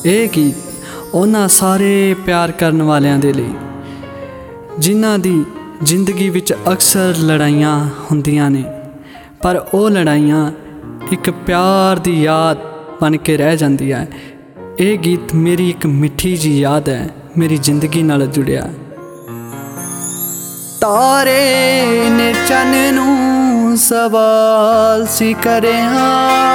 ਇਹ ਗੀਤ ਉਹਨਾਂ ਸਾਰੇ ਪਿਆਰ ਕਰਨ ਵਾਲਿਆਂ ਦੇ ਲਈ ਜਿਨ੍ਹਾਂ ਦੀ ਜ਼ਿੰਦਗੀ ਵਿੱਚ ਅਕਸਰ ਲੜਾਈਆਂ ਹੁੰਦੀਆਂ ਨੇ, ਪਰ ਉਹ ਲੜਾਈਆਂ ਇੱਕ ਪਿਆਰ ਦੀ ਯਾਦ ਬਣ ਕੇ ਰਹਿ ਜਾਂਦੀ ਹੈ। ਇਹ ਗੀਤ ਮੇਰੀ ਇੱਕ ਮਿੱਠੀ ਜਿਹੀ ਯਾਦ ਹੈ, ਮੇਰੀ ਜ਼ਿੰਦਗੀ ਨਾਲ ਜੁੜਿਆ। ਤਾਰੇ ਨੇ ਚੰਨ ਨੂੰ ਸਵਾਲ ਸੀ ਕਰਿਆ,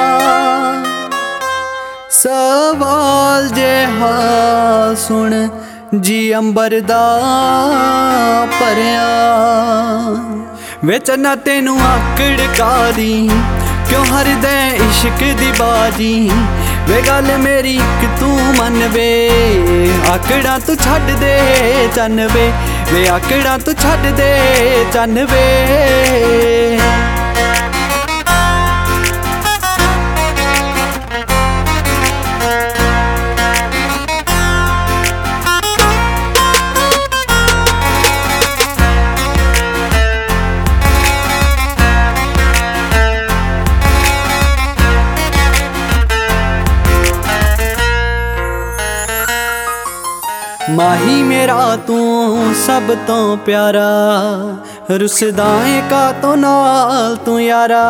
ਸਵਾਲ ਜਿਹਾ ਸੁਣ ਜੀ ਅੰਬਰ ਦਾ ਭਰਿਆ। ਵਿੱਚ ਨਾ ਤੈਨੂੰ ਆਕੜ ਕਾਦੀ ਕਿਉਂ ਹਰਦੇ ਇਸ਼ਕ ਦੀ ਬਾਜੀ, ਵੇ ਗੱਲ ਮੇਰੀ ਇੱਕ ਤੂੰ ਮੰਨ ਵੇ, ਆਕੜਾਂ ਤੂੰ ਛੱਡ ਦੇ ਚੰਨ ਵੇ, ਵੇ ਆਕੜਾਂ ਤੂੰ ਛੱਡ ਦੇ ਚੰਨ ਵੇ। ਮਾਹੀ ਮੇਰਾ ਤੂੰ ਸਭ ਤੋਂ ਪਿਆਰਾ, ਰੁੱਸਦਾ ਏ ਕਾਤੋਂ ਨਾਲ ਤੂੰ ਯਾਰਾ,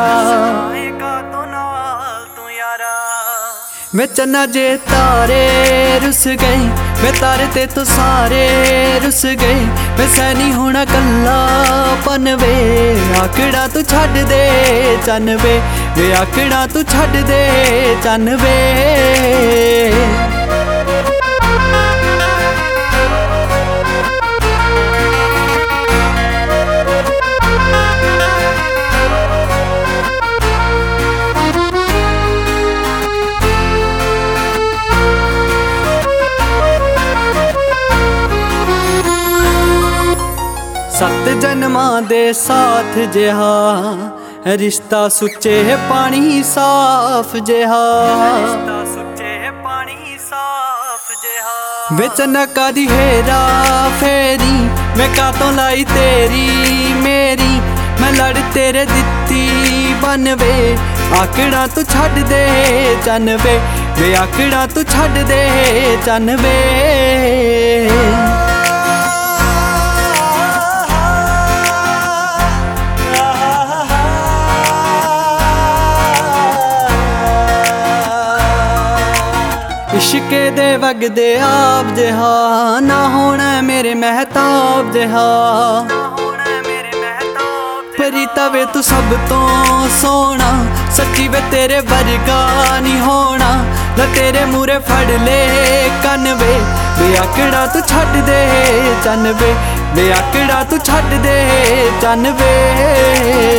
ਵੇ ਚੰਨਾ ਜੇ ਤਾਰੇ ਰੁੱਸ ਗਏ, ਵੇ ਤਾਰੇ ਤੇ ਤੂੰ ਸਾਰੇ ਰੁੱਸ ਗਏ, ਵੇ ਸੈਨੀ ਹੋਣਾ ਕੱਲਾ ਪਨ ਵੇ, ਆਕੜਾਂ ਤੂੰ ਛੱਡ ਦੇ ਚੰਨ ਵੇ, ਵੇ ਆਕੜਾਂ ਤੂੰ ਛੱਡ ਦੇ ਚੰਨ ਵੇ। सत जन्मां दे साथ जिहा रिश्ता सुच्चे पानी साफ जिहा, विच नका दी हेरा फेरी मैं कातों लाई तेरी मेरी, मैं लड़ तेरे दित्ती बन वे, आकड़ां तू छड्ड दे चन वे, वे आकड़ां तू छड्ड दे चन वे। इश्के दे वगदे आप जिहा ना होना मेरे महताब जिहा, परीता वे तू सब तो सोना, सच्ची वे तेरे वर्गा नहीं होना, ला तेरे मूरे फड़ ले कन वे, वे आकड़ा तू छड्ड दे चन वे, वे आकड़ा तू छड्ड दे चन वे।